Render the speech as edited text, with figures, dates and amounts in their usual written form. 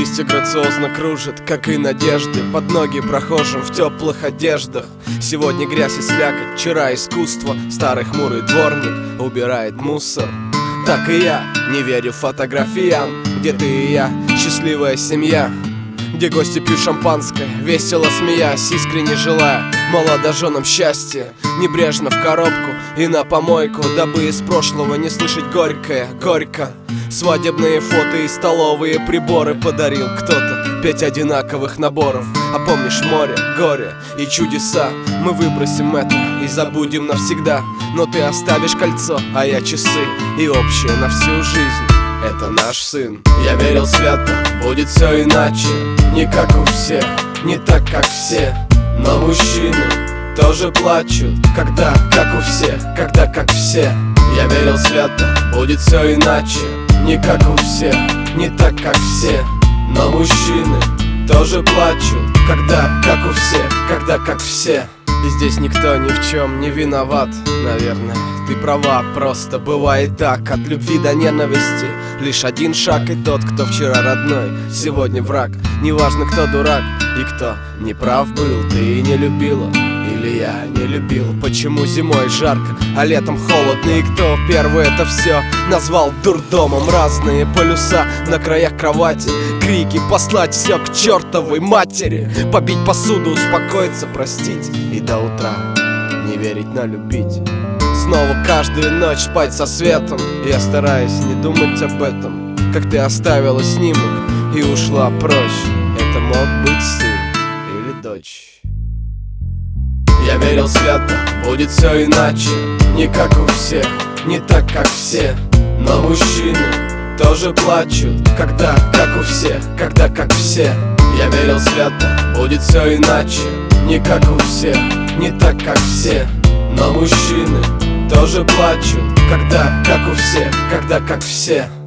Листья грациозно кружат, как и надежды, под ноги прохожим в теплых одеждах. Сегодня грязь и слякоть, вчера искусство. Старый хмурый дворник убирает мусор. Так и я не верю фотографиям, где ты и я, счастливая семья, где гости пьют шампанское, весело смеясь, искренне желая молодоженам счастья. Небрежно в коробку и на помойку, дабы из прошлого не слышать горькое, горько. Свадебные фото и столовые приборы подарил кто-то 5 одинаковых наборов. А помнишь море, горе и чудеса? Мы выбросим это и забудем навсегда. Но ты оставишь кольцо, а я часы, и общее на всю жизнь — это наш сын. Я верил, свято будет все иначе, не как у всех, не так, как все. Но мужчины тоже плачут, когда как у всех, когда как все. Я верил, свято будет все иначе, не как у всех, не так, как все. Но мужчины тоже плачут, когда как у всех, когда как все. И здесь никто ни в чем не виноват, наверное. Ты права, просто бывает так. От любви до ненависти лишь один шаг, и тот, кто вчера родной, сегодня враг. Неважно, кто дурак и кто неправ был. Ты и не любила, или я не любил. Почему зимой жарко, а летом холодно? И кто первый это все назвал дурдомом? Разные полюса на краях кровати, крики послать все к чертовой матери, побить посуду, успокоиться, простить и до утра не верить, но любить. Снова каждую ночь спать со светом. Я стараюсь не думать об этом, как ты оставила снимок и ушла прочь. Это мог быть сын или дочь. Я верил, свято будет все иначе, не как у всех, не так, как все. Но мужчины тоже плачут, когда как у всех, когда как все. Я верил, свято будет все иначе, не как у всех, не так, как все. Но мужчины тоже плачут, когда как у всех, когда как все.